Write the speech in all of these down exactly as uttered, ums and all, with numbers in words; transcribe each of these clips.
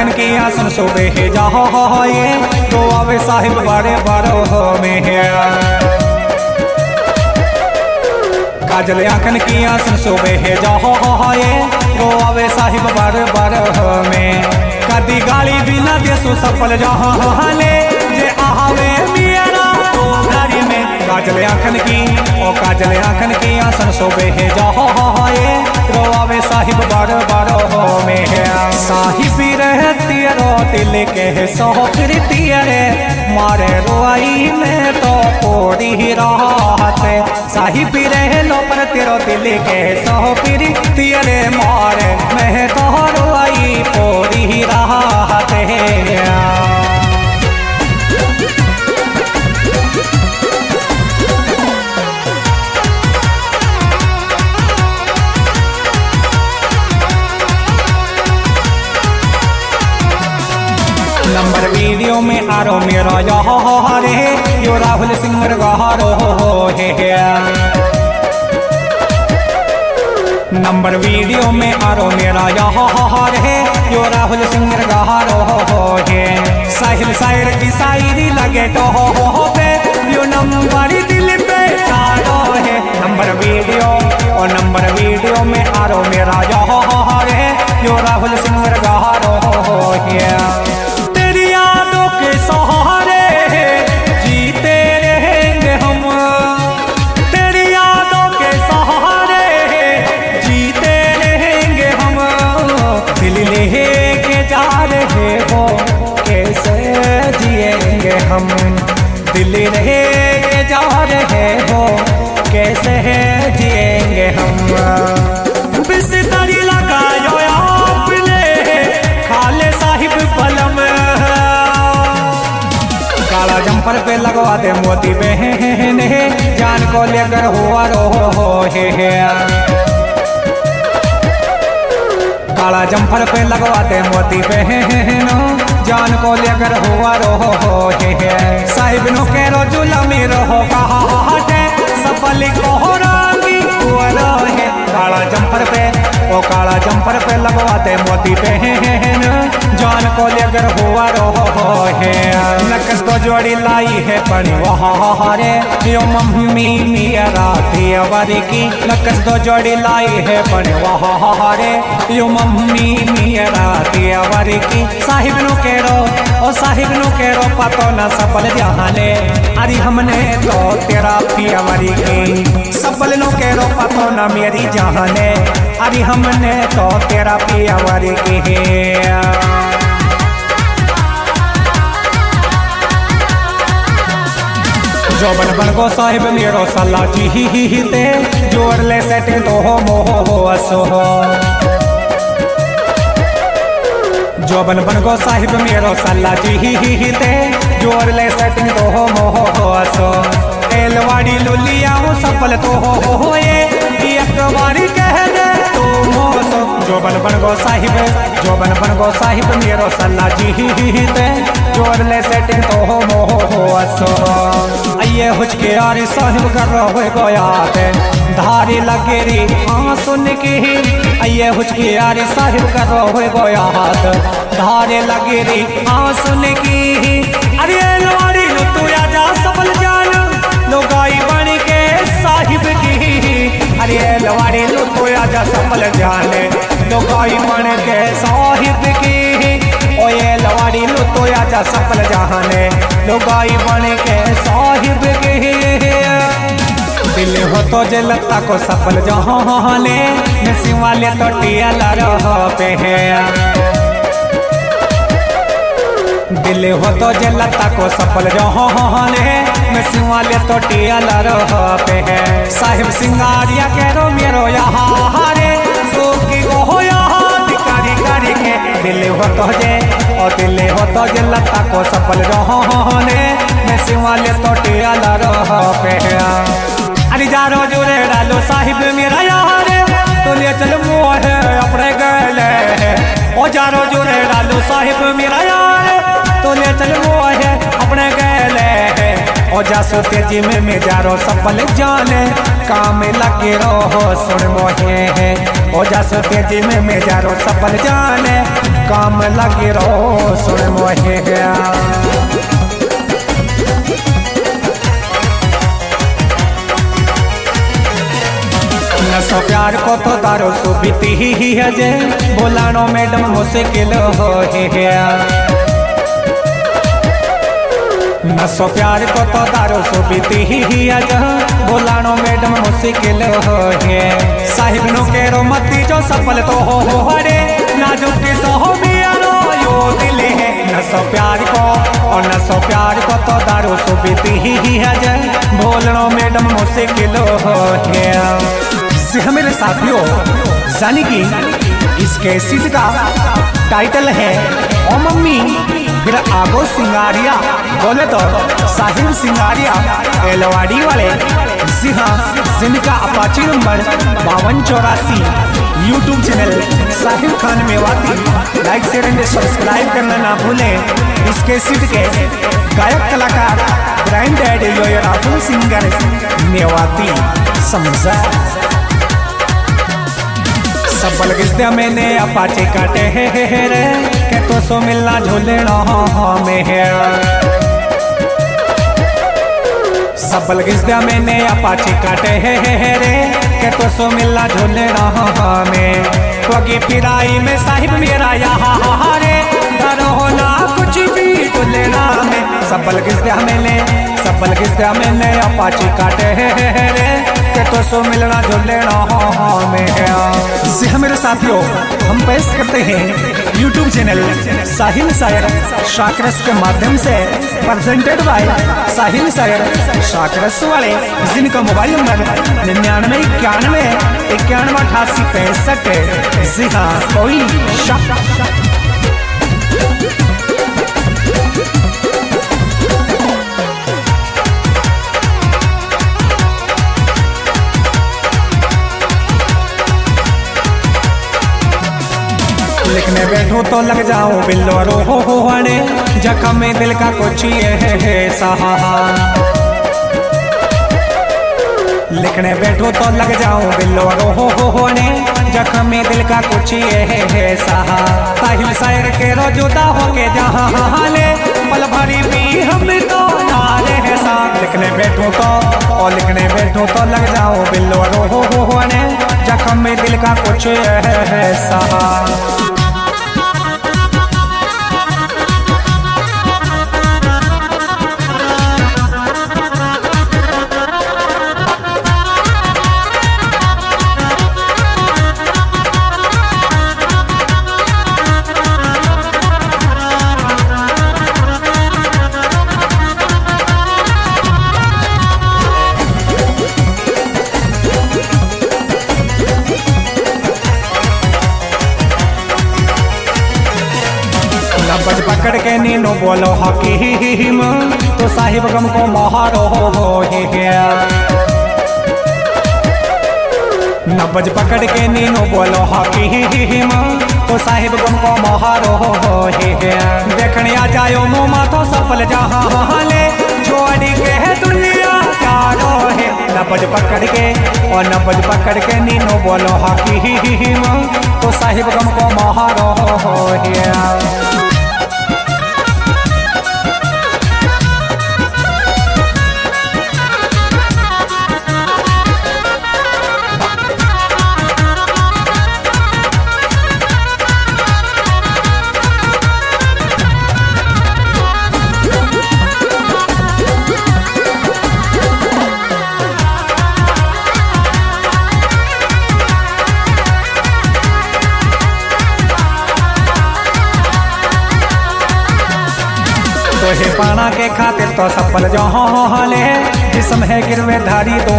आखन की आसन सोबे है जहाँ ये तो आवे साहिब बड़े बड़ो में है। काजल आखन की आसन सोबे है जहाँ ये तो आवे साहिब बड़े बड़ो में। कदी गाली बिना देसु सफल जहाँ ले जे आवे मेरा तो घरी में। काजल आखन की ओ काजल आखन की आसन सोबे है जहाँ ये तो आवे साहिब बड़ बड़ो में है। साहिब रहती रो दिल के सोहती रे मारे रोई में तो पोड़ी राहत। साहिब रह लो पर तेरो दिल के सोहती रे मारे मैं तो रोई पोड़ी राहत है। नंबर वीडियो में आरो मेरा यहाँ रे यो राहुल सिंगर गहारो है। नंबर वीडियो में आरो मेरा यहाँ रे यो राहुल सिंगर गहारो है। साहिल शायर की शायरी लगे तो हो पे यो नंबर दिल पे चारो है। नंबर वीडियो और नंबर वीडियो में आरो मेरा यहाँ रे यो राहुल सिंगर गहारो है। सहारे जीते रहेंगे हम तेरी यादों के सहारे जीते रहेंगे हम। दिल लेके जा रहे हो कैसे जिएंगे हम। दिल लेके जा रहे हो कैसे जिएंगे हम। बिस्तरी लगायो आपने खाले साहिब बलम। काला जंपर पे लगवा दे मोती बहन जान को लेकर हुआ रो हो है। काला जंपर पे लगवा दे मोती बहन जान को लेकर हुआ रो हो है। साहिब नो केरो जुलमी रहो कहाटे सफल को रंगी हुआ है। काला जंपर पे ओ काला जंपर पे लगवा दे मोती बहन जान को लेकर हुआ रो है। नकस तो जोड़ी लाई है पड़ी वहाँ रे यो मम्मी मेरा देवरी की। नकस तो जोड़ी लाई है पड़ी वहाँ रे यो मम्मी मेरा देवरी की। साहिब नु केरो ओ साहिब नु केरो पतो न सबल जाने अरे हमने तो तेरा पियावरी की। सबल नु केरो पतो न मेरी जाने अरे हमने तो तेरा पियावरी की है। जो बन बन गो साहिब मेरो सल्ला जी ते जोड़ ले सेटिंग तो हो मोह हो असो हो। जो बन बन गो साहिब मेरो सल्ला जी ते जोड़ ले सेटिंग तो हो मोह हो असो। एलवाड़ी लुलिया हूँ सफल तो हो हो ये एक बारी कह दे तो मोसो। जो बन बन गो साहिब जो बन बन गो साहिब मेरो सल्ला जी ते जोड़ ले सेटिंग तो हो मोह हो असो। ये हुचके यारी साहिब कर रहे गोयात धारी लगे री हाँ सुन की। ये हुचके यारी साहिब कर रहे गोयात धारे लगे री हाँ सुन की। अरे लवारी लो तू आजा सबल जान लो गाई बन के साहिब की। अरे लवारी लो तू आजा सबल जान लो गाई बन के साहिब की। ओ ये लवारी लो तो आजा सफल जहाने लुगाई बन के साहिब के। दिल हो तो जलता को सफल जहाने नसी वाले तो टियाला रह पे है। दिल हो तो जलता को सफल जहाने नसी वाले तो टियाला रह पे है। साहिब सिंगारिया करो मेरो यहाँ रे सो की हो यहाँ करी करी के। दिल हो तो जे और दिल हो तो जलता को सफल जहाने नसी वाले तो टियाला रह पे है। अरे जारो जोरे डालो साहिब मेरा यहाँ रे तो ले चल मोह अपने गले। ओ जारो जोरे डालो साहिब मेरा यहाँ रे तो ले चल मोह अपने गले। हो जा सो तेजी में में जा रो सफल जाने काम लगे रहो सुन मोहे है हो जा सो तेजी में में जा रो सफल जाने काम लगे रहो सुन मोहे है। नसो प्यार को तो दारो सो बीती ही है जे बोलानो मैडम मुश्किल हो है। नसो प्यार को तो दारो सो बीती ही है जे बोलानो मैडम मुश्किल हो है। साहिब नो केरो मती जो सफल तो हो हो हरे नाजुक की सहो मियारो यो दिल है। नसो प्यार को और नसो प्यार को तो दारो सो बीती ही है जे बोलनो मैडम मुश्किल हो है। मेरे साथियों जानी कि इस कैसेट का टाइटल है ओ मम्मी फिर आगो सिंगारिया बोले तो साहिल सिंगारिया एलवाड़ी वाले। जी हाँ, जिनका अपाची नंबर बावन चौरासी YouTube channel Sahil Khan Mewati like share and subscribe करना ना भूलें। इस कैसेट के गायक कलाकार ब्रांडेड राहुल सिंगर मेवाती समझा सबल किस्ते मैंने अपाचे काटे है रे के तो सो मिलना झूलना में है। सबल किस्ते मैंने अपाचे काटे है रे के तो सो मिलना झूलना में क्योंकि पिराई में साहिब मेरा यहाँ रे डरो ना कुछ भी झूलना में। सबल किस्ते मैंने सबल किस्ते मैंने अपाचे काटे है रे के तो सो मिलना झूलना में है। जी मेरे साथियों हम पेश करते हैं यूट्यूब चैनल साहिल शायर शाकरस के माध्यम से प्रेजेंटेड बाय साहिल शायर शाकरस वाले, जिनका मोबाइल नंबर निन्यानवे इक्यानवे इक्यानवे अठासी पैंसठ। जी हाँ, कोई शक लिखने बैठो तो लग जाओ बिल्लो रो हो हो हने जख्म में दिल का कुछ ये है सहा। लिखने बैठो तो लग जाओ बिल्लो रो हो हो हने जख्म में दिल का कुछ ये है सहा। साहिल शायर के रो जुदा हो के जहाँ ले पल भरी भी हम तो नारे है साथ। लिखने बैठो तो और लिखने बैठो तो लग जाओ बिल्लो रो हो हो हने जख्म में दिल का कुछ ये है सहा। नब्बज पकड़ के नीनो बोलो हकीम तो साहिब गम को महारो हो गया। नब्बज पकड़ के नीनो बोलो हकीम तो साहिब गम को महारो हो गया। देखने आ जायो मो माथो सफल जहाँ ले छोड़ी के है दुनिया चारो है। नब्बज पकड़ के और नब्बज पकड़ के नीनो बोलो हकीम तो साहिब गम को महारो हो गया। तोहे पाना के खातिर तो सफल जहाँ ले जिसम है गिरवे धारी दो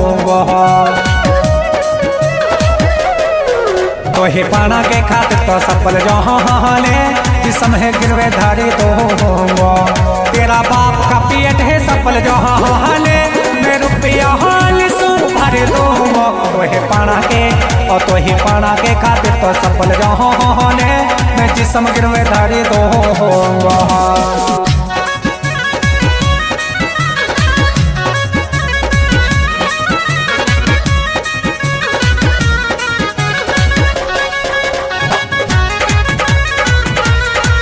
तोहे पाना के खातिर तो सफल जहाँ ले जिसम है गिरवे धारी दो। तेरा बाप का पेट है सफल जहाँ ले मैं रुपया हाल सो भर दो। तोहे पाना के और तोहे पाना के खातिर तो सफल जहाँ ले मैं जिसम गिरवे धारी दो।